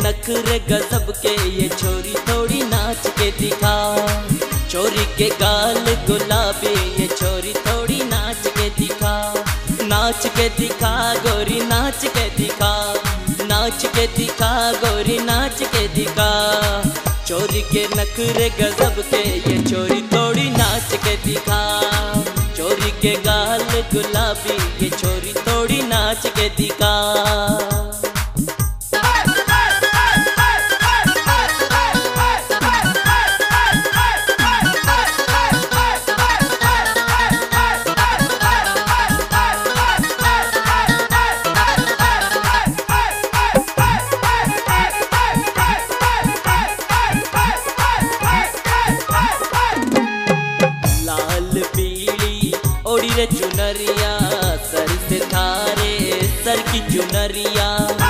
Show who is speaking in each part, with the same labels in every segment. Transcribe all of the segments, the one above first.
Speaker 1: नखरे गजब के ये छोरी थोड़ी नाच के दिखा। छोरी के गाल गुलाबी ये छोरी थोड़ी नाच के दिखा। नाच के दिखा गोरी नाच के दिखा, नाच के दिखा गोरी नाच के दिखा। छोरी के नखरे गजब के ये छोरी थोड़ी नाच के दिखा। छोरी के गाल गुलाबी ये छोरी थोड़ी नाच के दिखा। ओड़ी रे चुनरिया सर से थारे सर की चुनरिया।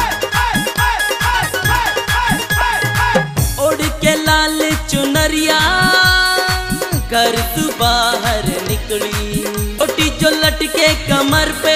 Speaker 1: ओढ़ के लाल चुनरिया घर तू बाहर निकली। ओटी जो लटके कमर पे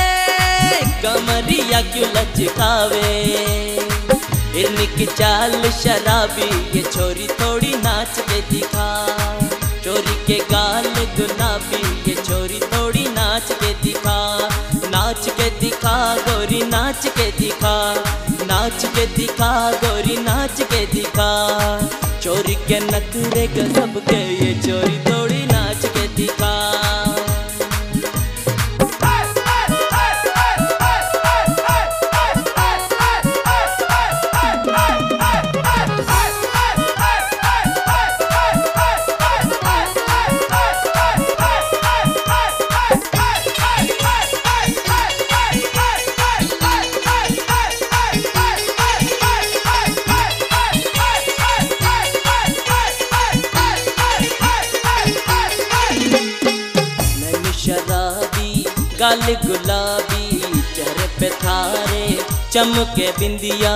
Speaker 1: कमरिया क्यों लचकावे। हिरनी की चाल शराबी ये छोरी थोड़ी नाच के दिखा। छोरी के गाल गुलाबी ये छोरी थोड़ी नाच के दिखा। नाच के दिखा गोरी नाच के दिखा, नाच के दिखा गोरी नाच के दिखा। छोरी के नखरे गजब के ये छोरी थोड़ी नाच के दिखा। शराबी गाल गुलाबी चेहरे पे थारे चमके बिंदिया।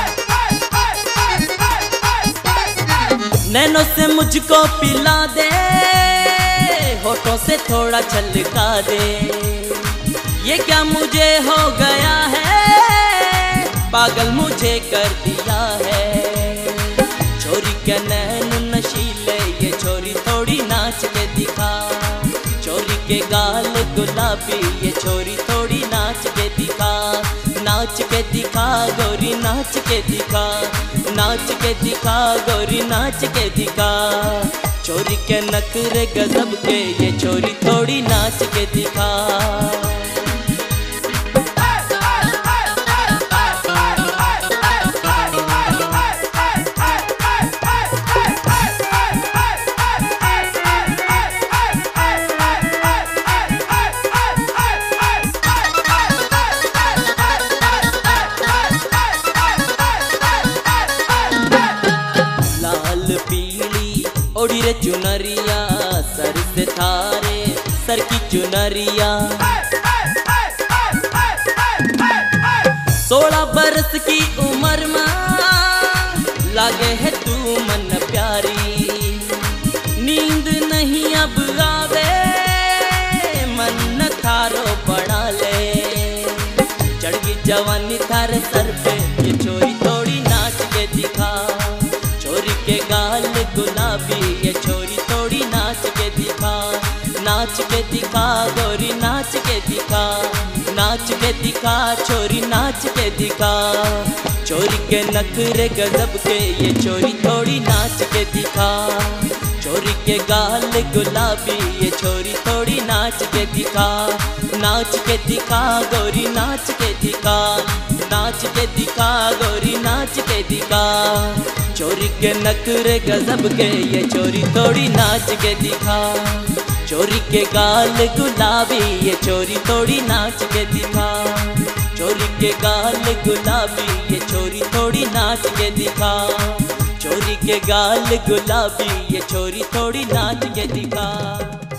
Speaker 1: नैनों से मुझको पिला दे, होठों से थोड़ा छलका दे। ये क्या मुझे हो गया है, पागल मुझे कर दिया है। छोरी के नैन नशीले ये छोरी थोड़ी नाच के दिखा। छोरी के गाल गुलाबी ये छोरी थोड़ी नाच के दिखा। नाच के दिखा गोरी नाच के दिखा, नाच के दिखा गोरी नाच के दिखा। छोरी के नखरे गजब के ये छोरी थोड़ी नाच के दिखा। ओड़ी रे चुनरिया सर से थारे सर की चुनरिया। 16 बरस की उम्र में लागे है तू मन प्यारी। नींद नहीं अब आवे मन न थारो बढ़ा ले। चढ़गी जवानी थारे सर पे ये छोरी थोड़ी नाच के दिखा। छोरी के गाल गुलाबी ये छोरी थोड़ी नाच के दिखा। नाच के दिखा गोरी नाच के दिखा, नाच के दिखा छोरी नाच के दिखा। छोरी के नखरे गजब के ये छोरी थोड़ी नाच के दिखा। छोरी के गाल गुलाबी ये छोरी थोड़ी नाच के दिखा। नाच के दिखा गोरी नाच के दिखा, नाच के दिखा गोरी नाच के दिखा। छोरी के नखरे गजब के ये छोरी थोड़ी नाच के दिखा। छोरी के गाल गुलाबी ये छोरी थोड़ी नाच के दिखा। छोरी के गाल गुलाबी ये छोरी थोड़ी नाच के दिखा। छोरी के गाल गुलाबी ये छोरी थोड़ी नाच के दिखा।